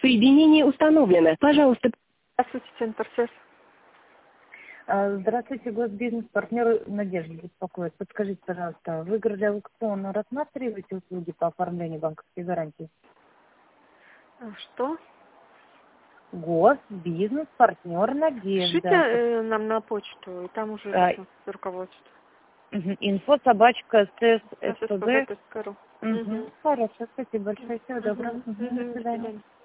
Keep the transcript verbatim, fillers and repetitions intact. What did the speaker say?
Соединение установлено. Пожалуйста. Здравствуйте, Центр СЭС. А, Здравствуйте, госбизнес-партнер Надежда беспокоит. Подскажите, пожалуйста, вы гражданского рассматриваете услуги по оформлению банковской гарантии? Что? Госбизнес-партнер Надежда. Пишите э, нам на почту, и там уже А, руководство. Инфо собачка эс ССПБ. эс пэ бэ точка ру. Хорошо, спасибо большое. Всего доброго. Мгм. Мгм, До Мгм. До свидания. свидания.